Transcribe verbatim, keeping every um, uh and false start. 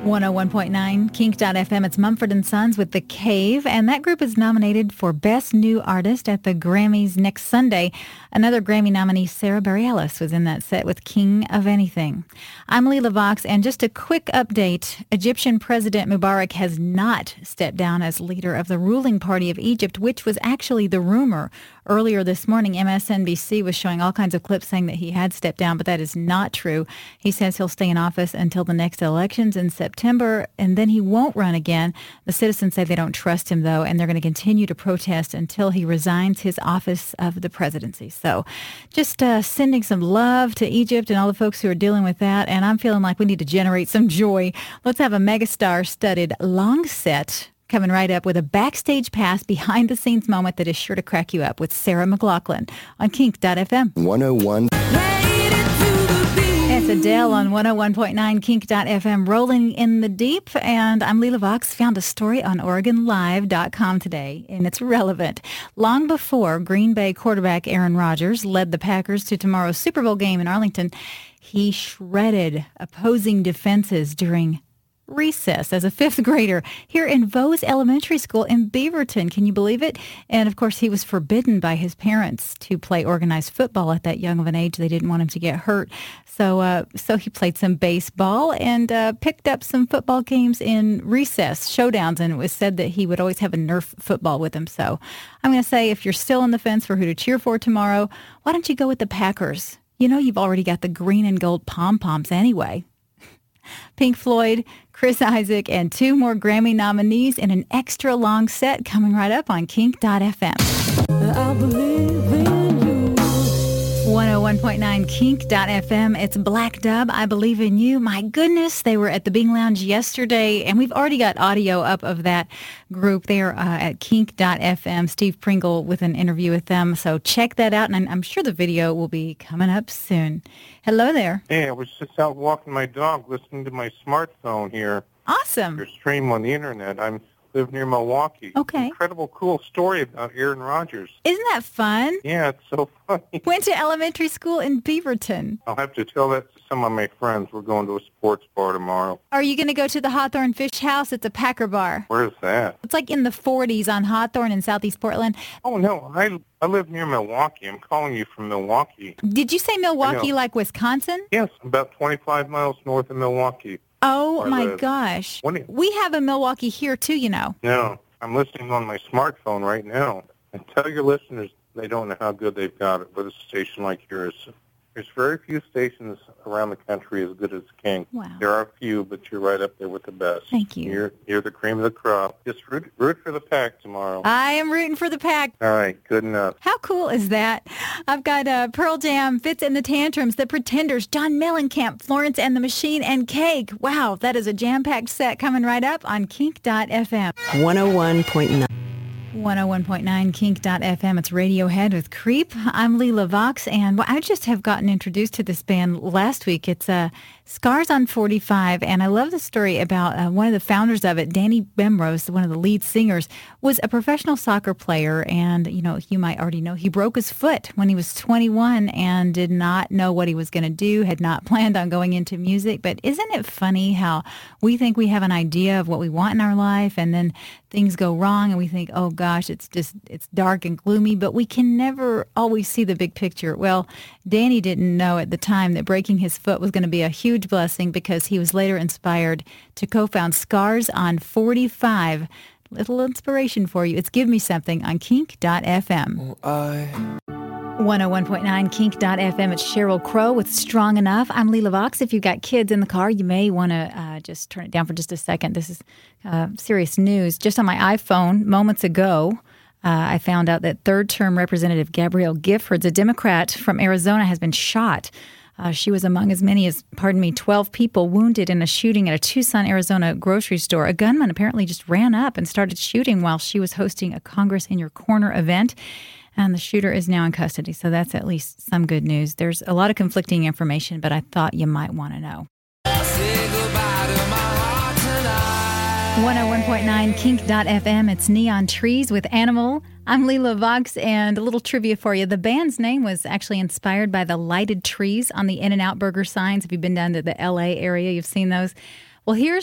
one oh one point nine Kink dot F M. It's Mumford and Sons with The Cave, and that group is nominated for Best New Artist at the Grammys next Sunday. Another Grammy nominee, Sarah Bareilles, was in that set with King of Anything. I'm Leila Vox, and just a quick update. Egyptian President Mubarak has not stepped down as leader of the ruling party of Egypt, which was actually the rumor. Earlier this morning, M S N B C was showing all kinds of clips saying that he had stepped down, but that is not true. He says he'll stay in office until the next elections in September, and then he won't run again. The citizens say they don't trust him, though, and they're going to continue to protest until he resigns his office of the presidency. So just uh, sending some love to Egypt and all the folks who are dealing with that, and I'm feeling like we need to generate some joy. Let's have a megastar-studded long set coming right up with a backstage pass behind-the-scenes moment that is sure to crack you up with Sarah McLachlan on Kink dot F M. one oh one. It's Adele on one oh one point nine Kink dot F M, rolling in the deep. And I'm Leila Vox. Found a story on Oregon Live dot com today, and it's relevant. Long before Green Bay quarterback Aaron Rodgers led the Packers to tomorrow's Super Bowl game in Arlington, he shredded opposing defenses during recess as a fifth grader here in Vose Elementary School in Beaverton. Can you believe it? And of course, he was forbidden by his parents to play organized football at that young of an age. They didn't want him to get hurt. So uh, so he played some baseball and uh, picked up some football games in recess, showdowns, and it was said that he would always have a Nerf football with him. So I'm going to say, if you're still on the fence for who to cheer for tomorrow, why don't you go with the Packers? You know, you've already got the green and gold pom-poms anyway. Pink Floyd, Chris Isaak, and two more Grammy nominees in an extra long set coming right up on Kink dot F M. I believe in you. one oh one point nine Kink dot F M. It's Black Dub, I Believe in You. My goodness, they were at the Bing Lounge yesterday, and we've already got audio up of that group there uh, at Kink dot F M. Steve Pringle with an interview with them. So check that out, and I'm, I'm sure the video will be coming up soon. Hello there. Hey, I was just out walking my dog, listening to my smartphone here. Awesome. Your stream on the internet. I live near Milwaukee. Okay. Incredible, cool story about Aaron Rodgers. Isn't that fun? Yeah, it's so funny. Went to elementary school in Beaverton. I'll have to tell that to some of my friends. We're going to a sports bar tomorrow. Are you going to go to the Hawthorne Fish House? It's a Packer bar. Where's that? It's like in the forties on Hawthorne in Southeast Portland. Oh, no, I I live near Milwaukee. I'm calling you from Milwaukee. Did you say Milwaukee like Wisconsin? Yes, about twenty-five miles north of Milwaukee. Oh, my live. gosh. When it- We have a Milwaukee here, too, you know. No, I'm listening on my smartphone right now. And tell your listeners they don't know how good they've got it with a station like yours. There's very few stations around the country as good as King. Wow. There are a few, but you're right up there with the best. Thank you. You're, you're the cream of the crop. Just root, root for the Pack tomorrow. I am rooting for the Pack. All right, good enough. How cool is that? I've got uh, Pearl Jam, Fitz and the Tantrums, The Pretenders, John Mellencamp, Florence and the Machine, and Cake. Wow, that is a jam-packed set coming right up on Kink dot F M. one oh one point nine. one oh one point nine Kink dot F M. It's Radiohead with Creep. I'm Leila Vox, and I just have gotten introduced to this band last week. It's uh, Scars on forty-five, and I love the story about uh, one of the founders of it, Danny Bemrose, one of the lead singers, was a professional soccer player, and, you know, you might already know he broke his foot when he was twenty-one and did not know what he was going to do, had not planned on going into music. But isn't it funny how we think we have an idea of what we want in our life, and then things go wrong, and we think, oh, gosh, it's just, it's dark and gloomy, but we can never always see the big picture. Well, Danny didn't know at the time that breaking his foot was going to be a huge blessing, because he was later inspired to co-found Scars on forty-five. Little inspiration for you. It's Give Me Something on Kink dot F M. I... one oh one point nine Kink dot F M. It's Sheryl Crow with Strong Enough. I'm Leila Vox. If you've got kids in the car, you may want to uh, just turn it down for just a second. This is uh, serious news. Just on my iPhone, moments ago, uh, I found out that third-term Representative Gabrielle Giffords, a Democrat from Arizona, has been shot. Uh, she was among as many as, pardon me, twelve people wounded in a shooting at a Tucson, Arizona grocery store. A gunman apparently just ran up and started shooting while she was hosting a Congress in Your Corner event. And the shooter is now in custody, so that's at least some good news. There's a lot of conflicting information, but I thought you might want to know. one oh one point nine Kink dot F M. It's Neon Trees with Animal. I'm Leila Vox, and a little trivia for you. The band's name was actually inspired by the lighted trees on the In-N-Out burger signs. If you've been down to the L A area, you've seen those. Well, here's